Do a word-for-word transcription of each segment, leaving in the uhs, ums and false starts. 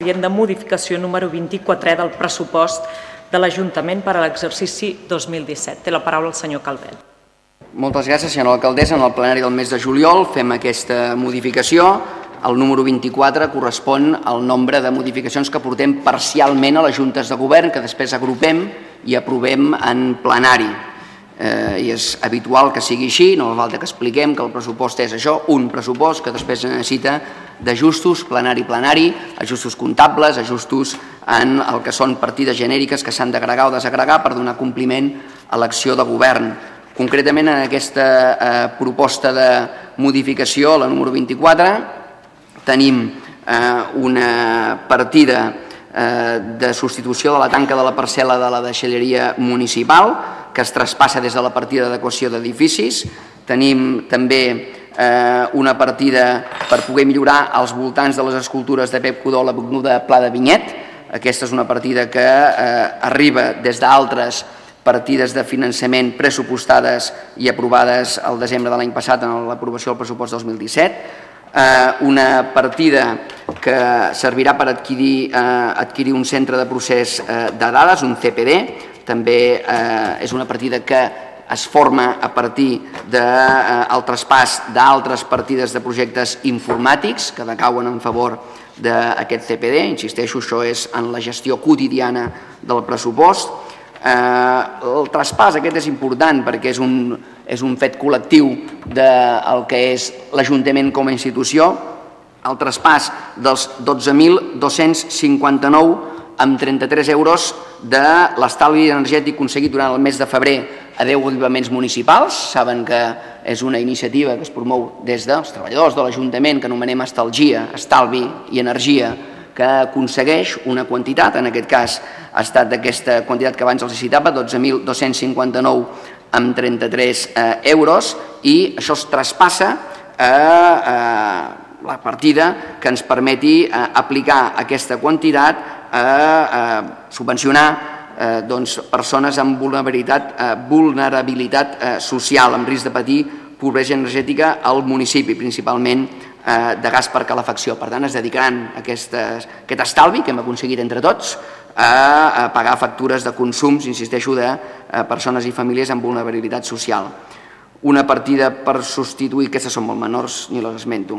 de modificació número vint-i-quatre del pressupost de l'Ajuntament per a l'exercici dos mil disset. Té la paraula el senyor Calvet. Moltes gràcies, senyora alcaldessa. En el plenari del mes de juliol fem aquesta modificació. El número vint-i-quatre correspon al nombre de modificacions que portem parcialment a les juntes de govern, que després agrupem i aprovem en plenari. I és habitual que sigui així, no fa falta que expliquem que el pressupost és això, un pressupost que després necessita d'ajustos plenari-plenari, ajustos comptables, ajustos en el que són partides genèriques que s'han d'agregar o desagregar per donar compliment a l'acció de govern. Concretament en aquesta proposta de modificació, la número vint-i-quatre, tenim una partida de substitució de la tanca de la parcel·la de la deixalleria municipal, que es traspassa des de la partida d'adequació d'edificis. Tenim també una partida per poder millorar els voltants de les escultures de Pep Codó a l'avinguda Pla de Vinyet. Aquesta és una partida que arriba des d'altres partides de finançament pressupostades i aprovades el desembre de l'any passat en l'aprovació del pressupost dos mil disset. Una partida que servirà per adquirir un centre de procés de dades, un C P D. També és una partida que es forma a partir del traspàs d'altres partides de projectes informàtics que decauen en favor d'aquest C P D. Insisteixo, això és en la gestió quotidiana del pressupost. El traspàs aquest és important perquè és un, és un fet col·lectiu del que és l'Ajuntament com a institució. El traspàs dels dotze mil dos-cents cinquanta-nou amb trenta-tres euros de l'estalvi energètic aconseguit durant el mes de febrer a deu equipaments municipals. Saben que és una iniciativa que es promou des dels treballadors de l'Ajuntament que anomenem Estalgia, Estalvi i Energia, que aconsegueix una quantitat, en aquest cas ha estat d'aquesta quantitat que abans els citava, dotze mil dos-cents cinquanta-nou amb trenta-tres euros, i això es traspassa a la partida que ens permeti aplicar aquesta quantitat a subvencionar persones amb vulnerabilitat social, amb risc de patir pobresa energètica al municipi, principalment de gas per calefacció. Per tant, es dedicaran aquest estalvi que hem aconseguit entre tots a pagar factures de consums, insisteixo, de persones i famílies amb vulnerabilitat social. Una partida per substituir, aquestes són molt menors, ni les esmento,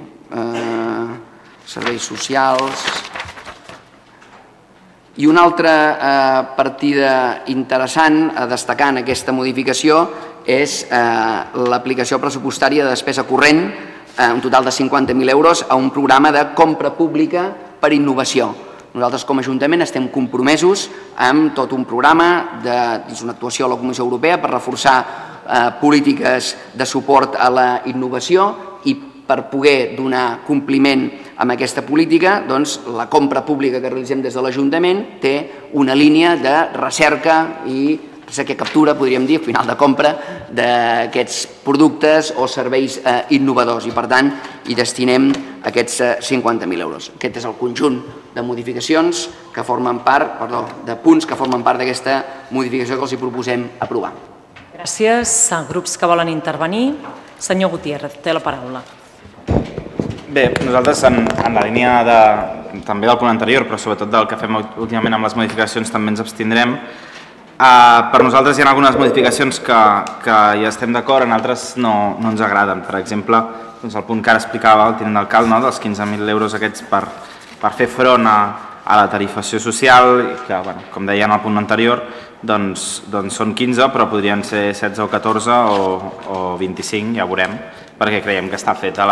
serveis socials. I una altra partida interessant a destacar en aquesta modificació és l'aplicació pressupostària de despesa corrent, un total de cinquanta mil euros, a un programa de compra pública per innovació. Nosaltres com a Ajuntament estem compromesos amb tot un programa dins una actuació a la Comissió Europea per reforçar polítiques de suport a la innovació, i per poder donar compliment amb aquesta política, la compra pública que realitzem des de l'Ajuntament té una línia de recerca i recerca i captura, podríem dir, final de compra d'aquests productes o serveis innovadors, i per tant hi destinem aquests cinquanta mil euros. Aquest és el conjunt de modificacions que formen part, perdó, de punts que formen part d'aquesta modificació que els hi proposem aprovar. Gràcies. Grups que volen intervenir. Senyor Gutiérrez, té la paraula. Bé, nosaltres en la línia també del punt anterior, però sobretot del que fem últimament amb les modificacions, també ens abstindrem. Per nosaltres hi ha algunes modificacions que ja estem d'acord, en altres no ens agraden. Per exemple, el punt que ara explicava el tinent d'alcalde, dels quinze mil euros aquests per fer front a la tarifació social, que, com deia en el punt anterior, doncs són quinze, però podrien ser setze o catorze o vint-i-cinc, ja veurem, perquè creiem que està fet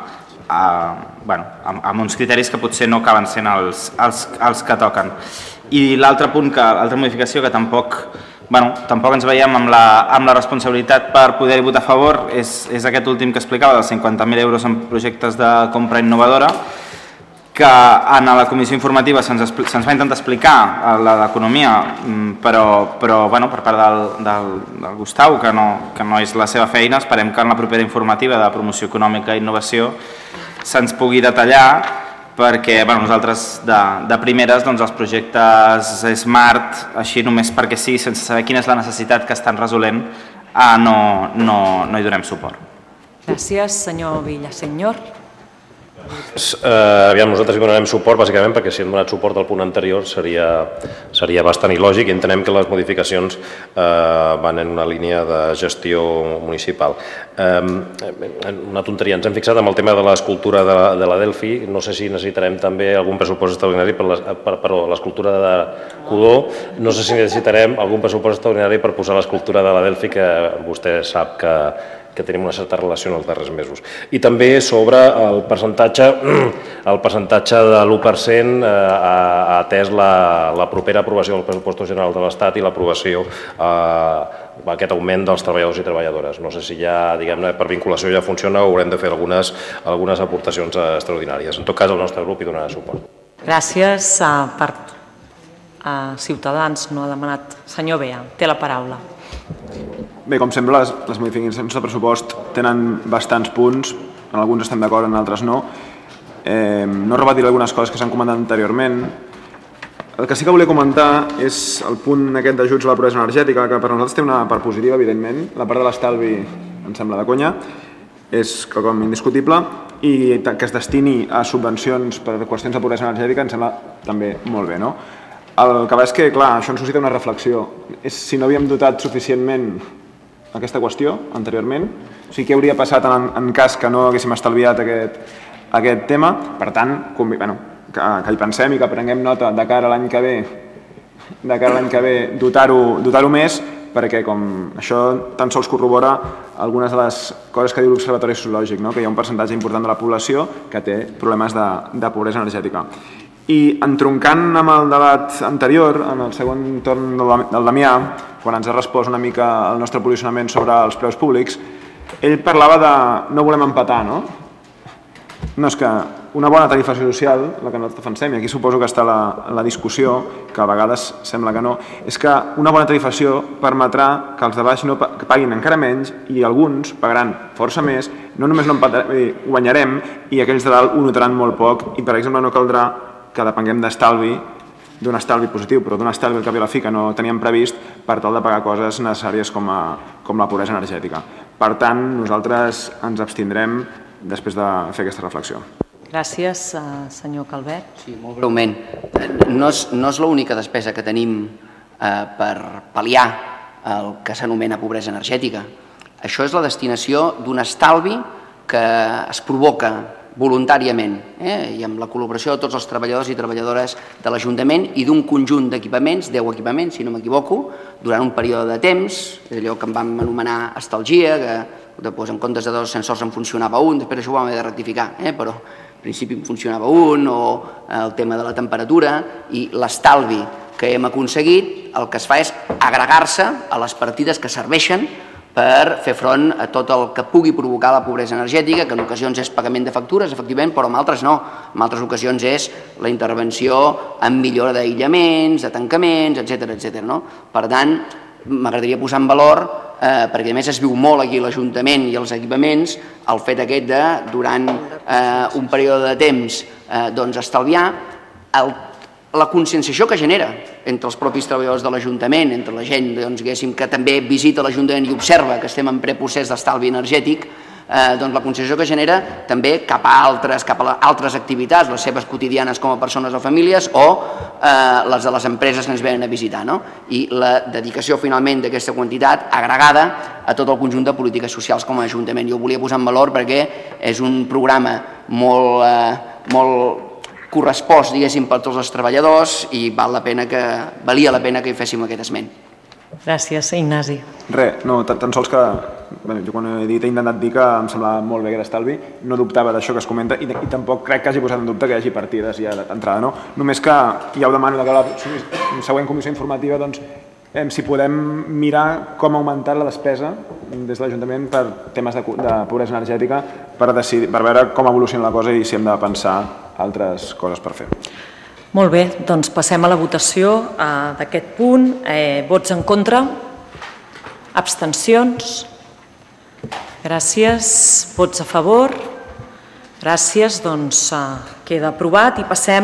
amb uns criteris que potser no acaben sent els que toquen. I l'altre punt, l'altra modificació que tampoc ens veiem amb la responsabilitat per poder-hi votar a favor és aquest últim que explicava, dels cinquanta mil euros en projectes de compra innovadora, que en la comissió informativa se'ns va intentar explicar la d'Economia, però per part del Gustau, que no és la seva feina. Esperem que en la propera informativa de promoció econòmica i innovació se'ns pugui detallar, perquè nosaltres de primeres els projectes Smart, així només perquè sí, sense saber quina és la necessitat que estan resolent, no hi donem suport. Gràcies, senyor Villaseñor. Eh, aviam, nosaltres hi donarem suport bàsicament perquè si hem donat suport al punt anterior seria, seria bastant il·lògic i entenem que les modificacions eh, van en una línia de gestió municipal. Eh, una tonteria, ens hem fixat amb el tema de l'escultura de, de la Delphi, no sé si necessitarem també algun pressupost extraordinari per l'escultura de Codó, no sé si necessitarem algun pressupost extraordinari per posar l'escultura de la Delphi que vostè sap que que tenim una certa relació en els darrers mesos. I també sobre el percentatge, el percentatge de l'u per cent ha atès la, la propera aprovació del pressupost general de l'Estat i l'aprovació, eh, aquest augment dels treballadors i treballadores. No sé si ja, diguem-ne, per vinculació ja funciona o haurem de fer algunes, algunes aportacions extraordinàries. En tot cas, el nostre grup hi donarà suport. Gràcies. Per Ciutadans no ha demanat. Senyor Bea, té la paraula. Bé, com sempre, les, les modificacions de pressupost tenen bastants punts, en alguns estem d'acord, en altres no. Eh, no repetiré algunes coses que s'han comentat anteriorment. El que sí que volia comentar és el punt aquest d'ajuts a la pobresa energètica, que per nosaltres té una part positiva, evidentment. La part de l'estalvi em sembla de conya, és quelcom indiscutible, i que es destini a subvencions per qüestions de pobresa energètica em sembla també molt bé, no? El que va és que, clar, això ens suscita una reflexió. És si no havíem dotat suficientment aquesta qüestió anteriorment, o sigui, què hauria passat en, en cas que no haguéssim estalviat aquest, aquest tema. Per tant, bueno, que, que hi pensem i que prenguem nota de cara a l'any que ve, de cara a l'any que ve dotar-ho dotar-ho més, perquè com això tan sols corrobora algunes de les coses que diu l'Observatori Sociològic, no? Que hi ha un percentatge important de la població que té problemes de, de pobresa energètica. I entroncant amb el debat anterior, en el segon torn del Damià, quan ens ha respost una mica el nostre posicionament sobre els preus públics, ell parlava de no volem empatar, no? No, és que una bona tarifació social, la que nosaltres defensem, i aquí suposo que està la, la discussió, que a vegades sembla que no, és que una bona tarifació permetrà que els de baix no paguin encara menys i alguns pagaran força més, no només no empatarem, guanyarem, i aquells de dalt ho notaran molt poc, i per exemple no caldrà que depenguem d'estalvi, d'un estalvi positiu, però d'un estalvi al cap i a la fi que no teníem previst per tal de pagar coses necessàries com, a, com la pobresa energètica. Per tant, nosaltres ens abstindrem després de fer aquesta reflexió. Gràcies, senyor Calvet. Sí, molt breument. No és, no és l'única despesa que tenim eh, per pal·liar el que s'anomena pobresa energètica. Això és la destinació d'un estalvi que es provoca voluntàriament, eh? I amb la col·laboració de tots els treballadors i treballadores de l'Ajuntament i d'un conjunt d'equipaments, deu equipaments, si no m'equivoco, durant un període de temps, allò que en vam anomenar estalgia, que doncs, en comptes de dos sensors en funcionava un, després això ho vam haver de rectificar, eh? Però al principi en funcionava un, o el tema de la temperatura, i l'estalvi que hem aconseguit, el que es fa és agregar-se a les partides que serveixen per fer front a tot el que pugui provocar la pobresa energètica, que en ocasions és pagament de factures, efectivament, però en altres no. En altres ocasions és la intervenció en millora d'aïllaments, de tancaments, etcètera, etcètera, no? Per tant, m'agradaria posar en valor, eh, perquè a més es viu molt aquí a l'Ajuntament i els equipaments, el fet aquest de, durant eh, un període de temps, eh, doncs estalviar el la conscienciació que genera entre els propis treballadors de l'Ajuntament, entre la gent doncs, que també visita l'Ajuntament i observa que estem en preprocés d'estalvi energètic, eh, doncs la conscienciació que genera també cap a altres, cap a altres activitats, les seves quotidianes com a persones o famílies, o eh, les de les empreses que ens venen a visitar, no? I la dedicació finalment d'aquesta quantitat agregada a tot el conjunt de polítiques socials com a Ajuntament. Jo ho volia posar en valor perquè és un programa molt, eh, molt correspost, diguéssim, per tots els treballadors i val la pena que, valia la pena que hi féssim aquest esment. Gràcies, Ignasi. Res, no, tan sols que, bé, jo quan he dit he intentat dir que em semblava molt bé aquest estalvi, no dubtava d'això que es comenta i, i tampoc crec que hagi posat en dubte que hi hagi partides ja d'entrada, no? Només que ja ho demano de la següent comissió informativa, doncs, eh, si podem mirar com ha augmentat la despesa des de l'Ajuntament per temes de, de pobresa energètica per, decidir, per veure com evoluciona la cosa i si hem de pensar altres coses per fer. Molt bé, doncs passem a la votació eh, d'aquest punt. Eh, vots en contra? Abstencions? Gràcies. Vots a favor? Gràcies, doncs eh, queda aprovat i passem